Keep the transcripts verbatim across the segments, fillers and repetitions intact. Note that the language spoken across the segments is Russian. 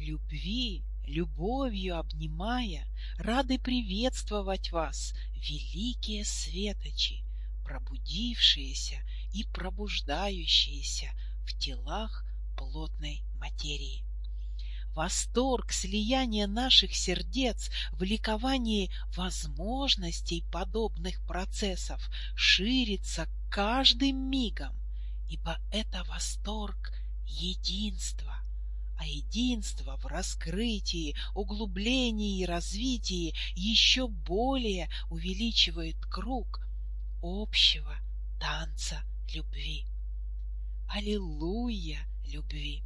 любви, любовью обнимая, рады приветствовать вас, великие светочи, пробудившиеся и пробуждающиеся в телах плотной материи. Восторг слияния наших сердец в ликовании возможностей подобных процессов ширится каждым мигом, ибо это восторг единства, а единство в раскрытии, углублении и развитии еще более увеличивает круг общего танца любви. Аллилуйя любви!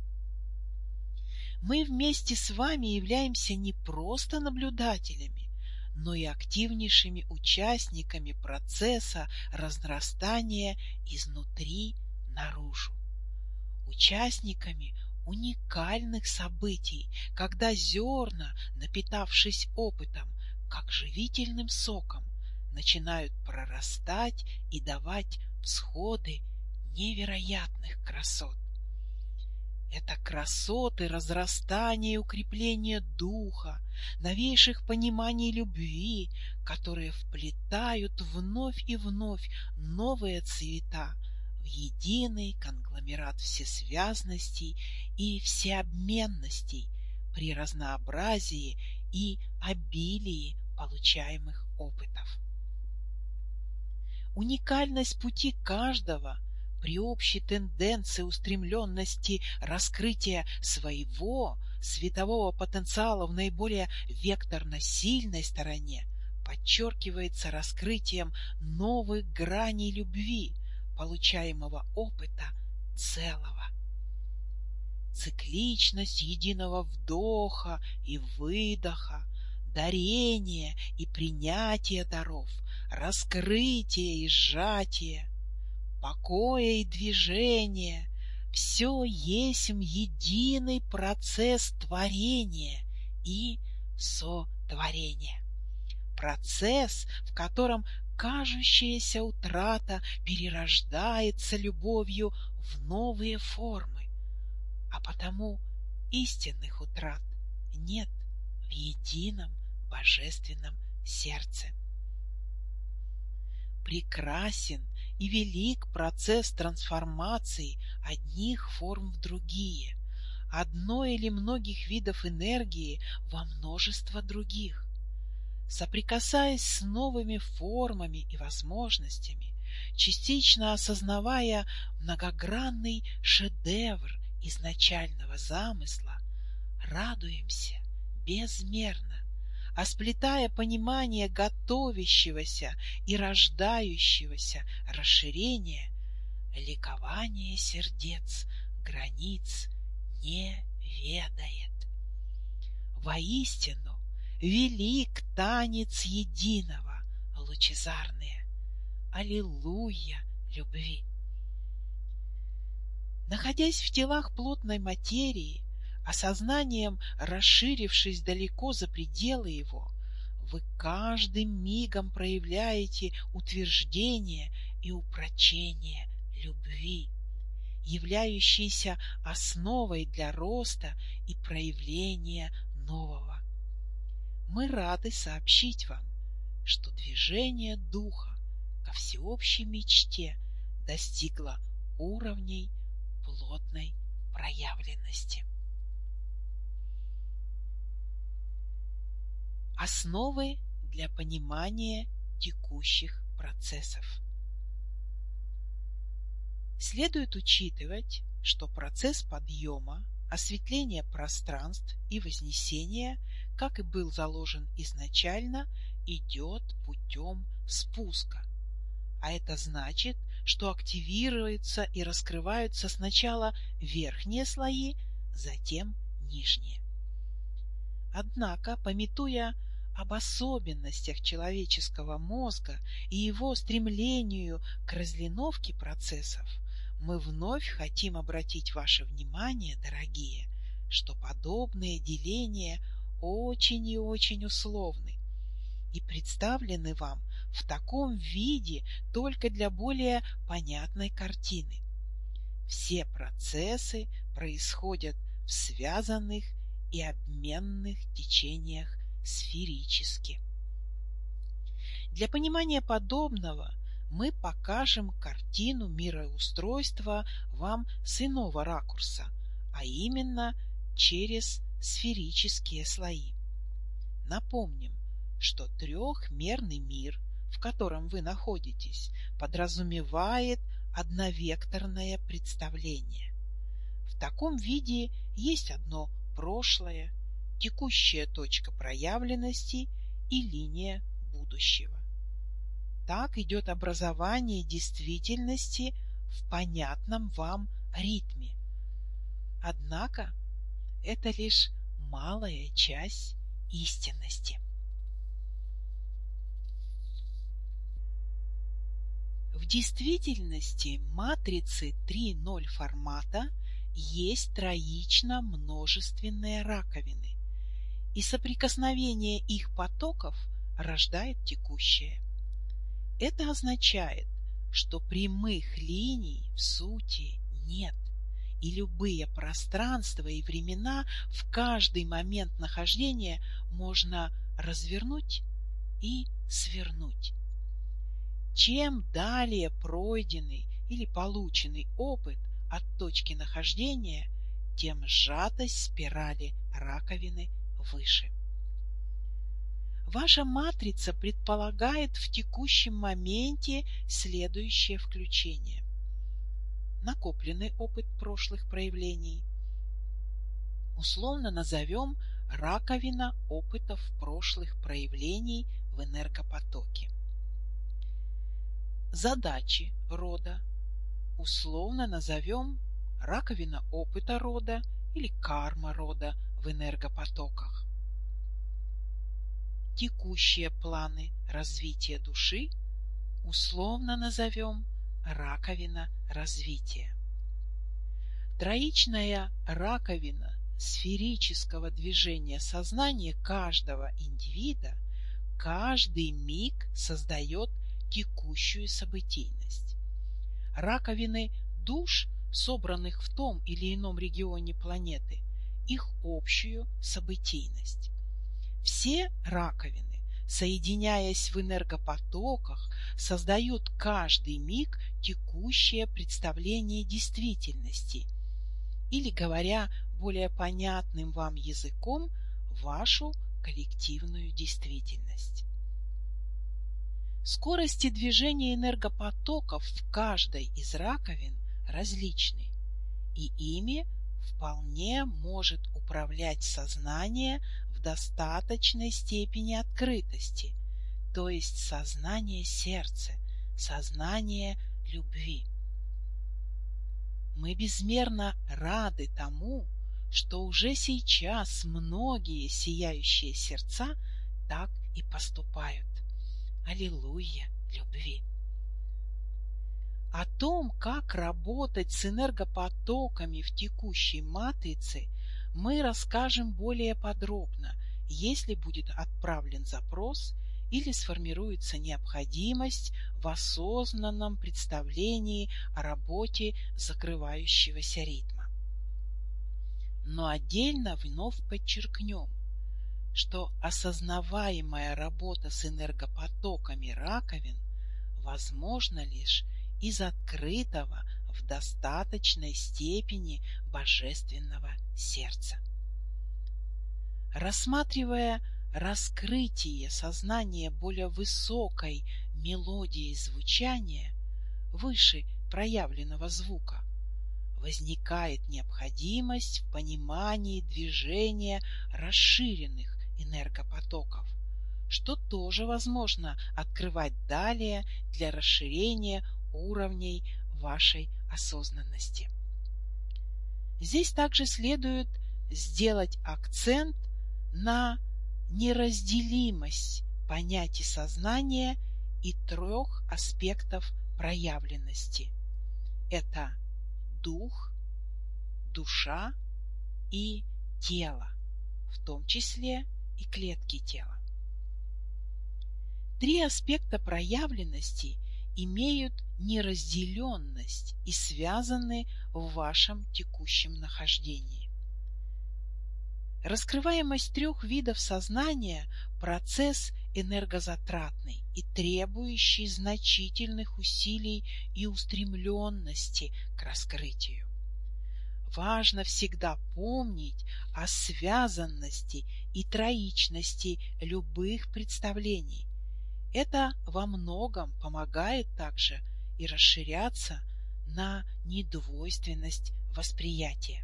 Мы вместе с вами являемся не просто наблюдателями, но и активнейшими участниками процесса разрастания изнутри наружу. Участниками уникальных событий, когда зерна, напитавшись опытом, как живительным соком, начинают прорастать и давать всходы невероятных красот. Это красоты разрастания и укрепления духа, новейших пониманий любви, которые вплетают вновь и вновь новые цвета в единый конгломерат всесвязностей и всеобменностей при разнообразии и обилии получаемых опытов. Уникальность пути каждого при общей тенденции устремленности раскрытия своего светового потенциала в наиболее векторно сильной стороне подчеркивается раскрытием новых граней любви, получаемого опыта целого. Цикличность единого вдоха и выдоха, дарение и принятие даров, раскрытие и сжатие, покоя и движения — все есть единый процесс творения и сотворения. Процесс, в котором кажущаяся утрата перерождается любовью в новые формы, а потому истинных утрат нет в едином божественном сердце. Прекрасен и велик процесс трансформации одних форм в другие, одной или многих видов энергии во множество других. Соприкасаясь с новыми формами и возможностями, частично осознавая многогранный шедевр изначального замысла, радуемся безмерно, а сплетая понимание готовящегося и рождающегося расширения, ликование сердец границ не ведает. Воистину, велик танец единого, лучезарные. Аллилуйя любви! Находясь в телах плотной материи, осознанием расширившись далеко за пределы его, вы каждым мигом проявляете утверждение и упрочение любви, являющейся основой для роста и проявления нового. Мы рады сообщить вам, что движение духа ко всеобщей мечте достигло уровней плотной проявленности. Основы для понимания текущих процессов. Следует учитывать, что процесс подъема, осветления пространств и вознесения, как и был заложен изначально, идет путем спуска. А это значит, что активируются и раскрываются сначала верхние слои, затем нижние. Однако, памятуя об особенностях человеческого мозга и его стремлению к разлиновке процессов, мы вновь хотим обратить ваше внимание, дорогие, что подобные деления очень и очень условны и представлены вам в таком виде только для более понятной картины. Все процессы происходят в связанных и обменных течениях сферически. Для понимания подобного мы покажем картину мироустройства вам с иного ракурса, а именно через сферические слои. Напомним, что трехмерный мир, в котором вы находитесь, подразумевает одновекторное представление. В таком виде есть одно прошлое, текущая точка проявленности и линия будущего. Так идет образование действительности в понятном вам ритме. Однако это лишь малая часть истинности. В действительности матрицы три ноль формата есть троично-множественные раковины, и соприкосновение их потоков рождает текущее. Это означает, что прямых линий в сути нет, и любые пространства и времена в каждый момент нахождения можно развернуть и свернуть. Чем далее пройденный или полученный опыт от точки нахождения, тем сжатость спирали раковины выше. Ваша матрица предполагает в текущем моменте следующее включение. Накопленный опыт прошлых проявлений. Условно назовем раковина опытов прошлых проявлений в энергопотоке. Задачи рода. Условно назовем раковина опыта рода или карма рода в энергопотоках. Текущие планы развития души условно назовем раковина развития. Троичная раковина сферического движения сознания каждого индивида каждый миг создает текущую событийность. Раковины душ, собранных в том или ином регионе планеты, их общую событийность. Все раковины, соединяясь в энергопотоках, создают каждый миг текущее представление действительности, или, говоря более понятным вам языком, вашу коллективную действительность. Скорости движения энергопотоков в каждой из раковин различны, и ими вполне может управлять сознание в достаточной степени открытости, то есть сознание сердца, сознание любви. Мы безмерно рады тому, что уже сейчас многие сияющие сердца так и поступают. Аллилуйя любви! О том, как работать с энергопотоками в текущей матрице, мы расскажем более подробно, если будет отправлен запрос или сформируется необходимость в осознанном представлении о работе закрывающегося ритма. Но отдельно вновь подчеркнем, что осознаваемая работа с энергопотоками раковин возможна лишь из открытого в достаточной степени божественного сердца. Рассматривая раскрытие сознания более высокой мелодии звучания, выше проявленного звука, возникает необходимость в понимании движения расширенных энергопотоков, что тоже возможно открывать далее для расширения уровней вашей осознанности. Здесь также следует сделать акцент на неразделимость понятий сознания и трех аспектов проявленности. Это дух, душа и тело, в том числе и клетки тела. Три аспекта проявленности имеют неразделенность и связаны в вашем текущем нахождении. Раскрываемость трех видов сознания – процесс энергозатратный и требующий значительных усилий и устремленности к раскрытию. Важно всегда помнить о связанности и троичности любых представлений. Это во многом помогает также и расширяться на недвойственность восприятия.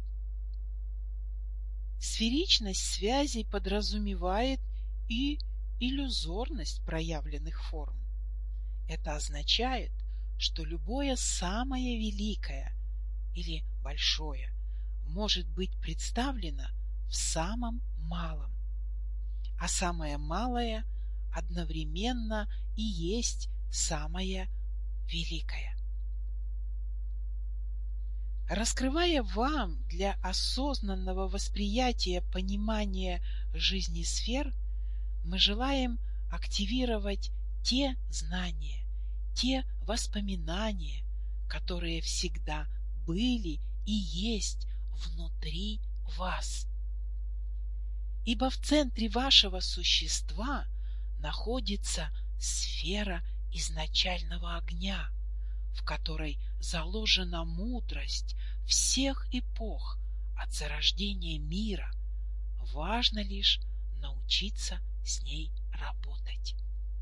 Сферичность связей подразумевает и иллюзорность проявленных форм. Это означает, что любое самое великое или большое может быть представлено в самом малом, а самое малое одновременно и есть самое великое. Раскрывая вам для осознанного восприятия понимания жизни сфер, мы желаем активировать те знания, те воспоминания, которые всегда были и есть внутри вас. Ибо в центре вашего существа находится сфера изначального огня, в которой заложена мудрость всех эпох от зарождения мира. Важно лишь научиться с ней работать.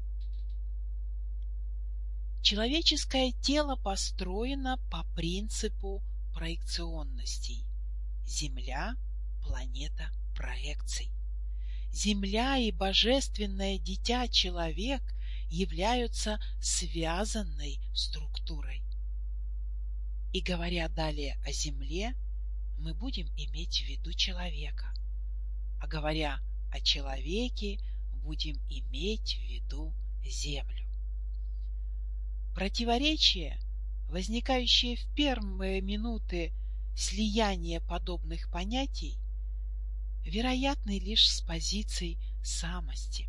Человеческое тело построено по принципу проекционностей. Земля – планета проекций. Земля и божественное дитя человек являются связанной структурой. И говоря далее о Земле, мы будем иметь в виду человека, а говоря о человеке, будем иметь в виду Землю. Противоречия, возникающие в первые минуты слияния подобных понятий, вероятны лишь с позиций самости.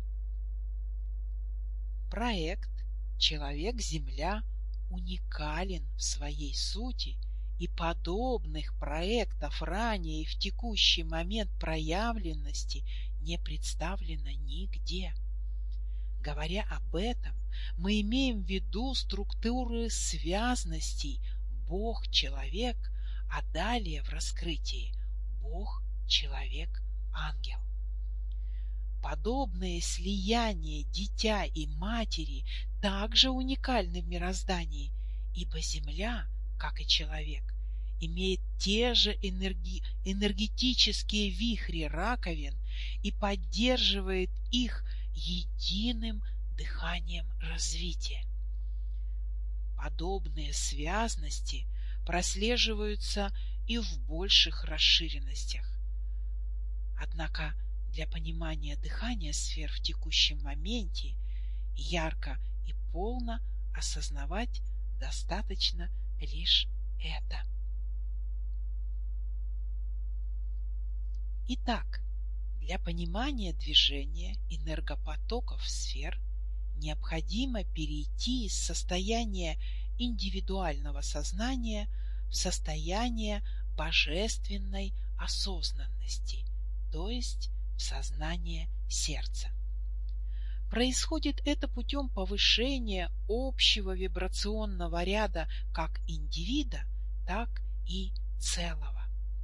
Проект «Человек-Земля» уникален в своей сути, и подобных проектов ранее и в текущий момент проявленности не представлено нигде. Говоря об этом, мы имеем в виду структуры связностей Бог-человек, а далее в раскрытии Бог-человек-ангел. Подобные слияния дитя и матери также уникальны в мироздании, ибо Земля, как и человек, имеет те же энерги... энергетические вихри раковин и поддерживает их единым дыханием развития. Подобные связности прослеживаются и в больших расширенностях. Однако для понимания дыхания сфер в текущем моменте ярко и полно осознавать достаточно лишь это. Итак, для понимания движения энергопотоков сфер необходимо перейти из состояния индивидуального сознания в состояние божественной осознанности, то есть в сознание сердца. Происходит это путем повышения общего вибрационного ряда как индивида, так и целого.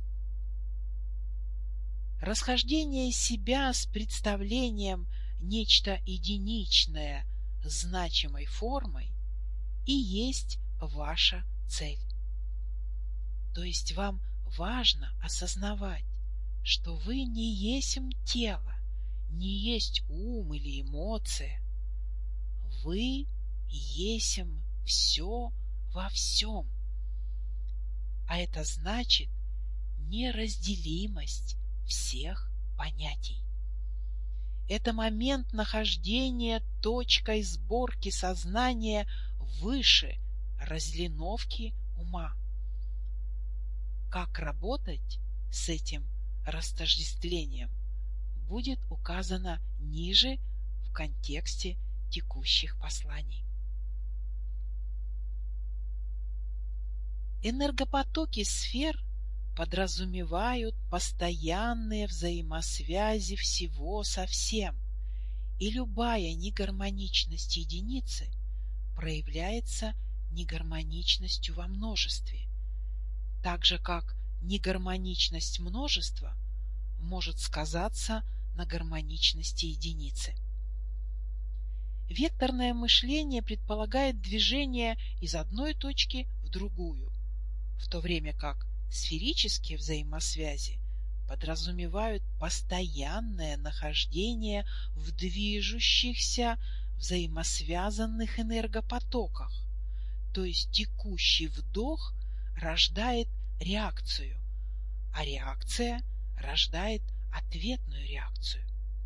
Расхождение себя с представлением нечто единичное значимой формой и есть ваша цель. То есть вам важно осознавать, что вы не есмь тело, не есть ум или эмоция. Вы есмь все во всем. А это значит неразделимость всех понятий. Это момент нахождения точкой сборки сознания выше разлиновки ума. Как работать с этим растождествлением будет указано ниже в контексте текущих посланий. Энергопотоки сфер подразумевают постоянные взаимосвязи всего со всем, и любая негармоничность единицы проявляется негармоничностью во множестве, так же как негармоничность множества может сказаться на гармоничности единицы. Векторное мышление предполагает движение из одной точки в другую, в то время как сферические взаимосвязи подразумевают постоянное нахождение в движущихся взаимосвязанных энергопотоках, то есть текущий вдох рождает реакцию, а реакция рождает ответную реакцию.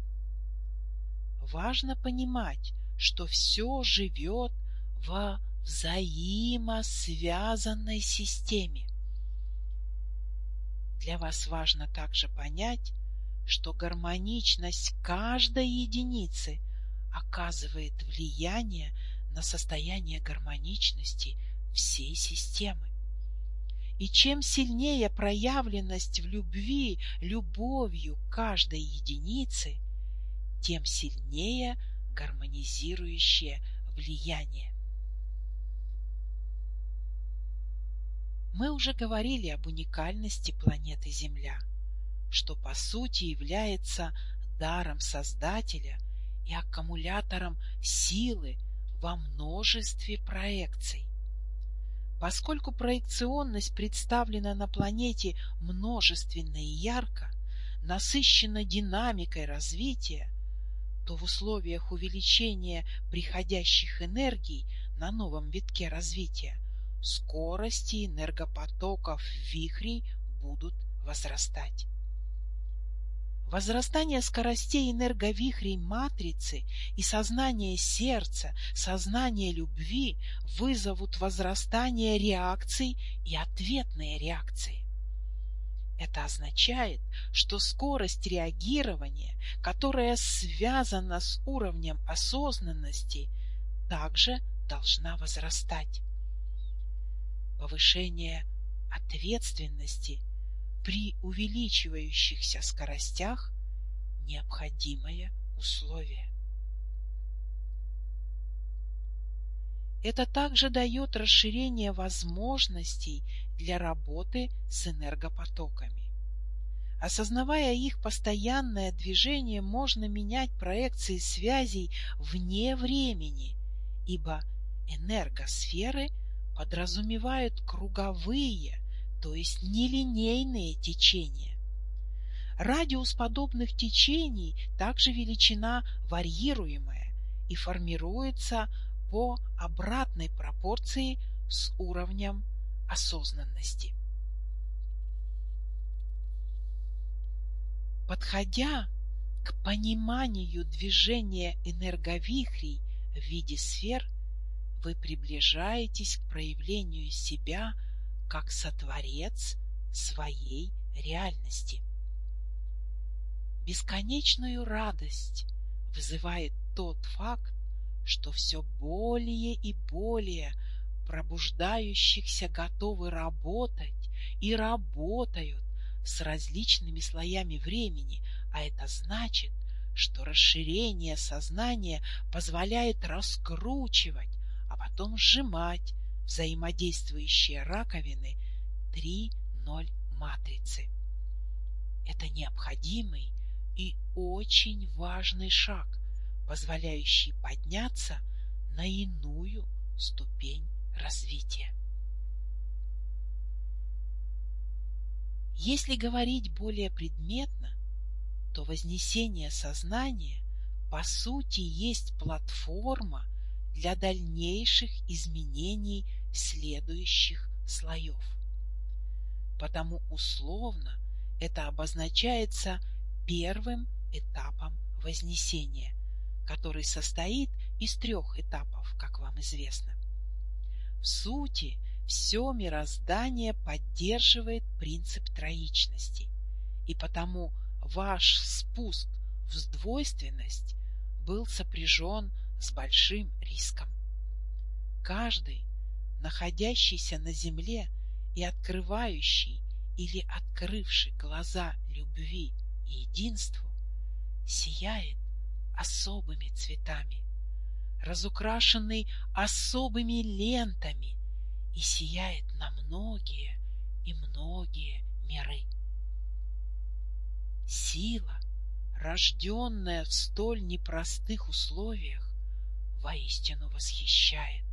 Важно понимать, что все живет во взаимосвязанной системе. Для вас важно также понять, что гармоничность каждой единицы оказывает влияние на состояние гармоничности всей системы. И чем сильнее проявленность в любви, любовью каждой единицы, тем сильнее гармонизирующее влияние. Мы уже говорили об уникальности планеты Земля, что по сути является даром Создателя и аккумулятором силы во множестве проекций. Поскольку проекционность представлена на планете множественно и ярко, насыщена динамикой развития, то в условиях увеличения приходящих энергий на новом витке развития скорости энергопотоков вихрей будут возрастать. Возрастание скоростей энерговихрей матрицы и сознание сердца, сознание любви вызовут возрастание реакций и ответные реакции. Это означает, что скорость реагирования, которая связана с уровнем осознанности, также должна возрастать. Повышение ответственности при увеличивающихся скоростях – необходимое условие. Это также дает расширение возможностей для работы с энергопотоками. Осознавая их постоянное движение, можно менять проекции связей вне времени, ибо энергосферы подразумевают круговые, то есть нелинейные течения. Радиус подобных течений также величина варьируемая и формируется по обратной пропорции с уровнем осознанности. Подходя к пониманию движения энерговихрей в виде сфер, вы приближаетесь к проявлению себя как сотворец своей реальности. Бесконечную радость вызывает тот факт, что все более и более пробуждающихся готовы работать и работают с различными слоями времени, а это значит, что расширение сознания позволяет раскручивать, а потом сжимать взаимодействующие раковины три ноль матрицы. Это необходимый и очень важный шаг, позволяющий подняться на иную ступень развития. Если говорить более предметно, то вознесение сознания по сути есть платформа для дальнейших изменений следующих слоев. Потому условно это обозначается первым этапом вознесения, который состоит из трех этапов, как вам известно. В сути, все мироздание поддерживает принцип троичности, и потому ваш спуск в сдвойственность был сопряжен с большим риском. Каждый, находящийся на Земле и открывающий или открывший глаза любви и единству, сияет особыми цветами, разукрашенный особыми лентами, и сияет на многие и многие миры. Сила, рожденная в столь непростых условиях, воистину восхищает.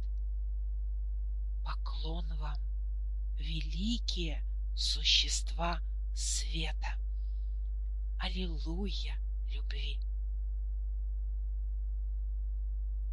Поклон вам, великие существа света! Аллилуйя любви!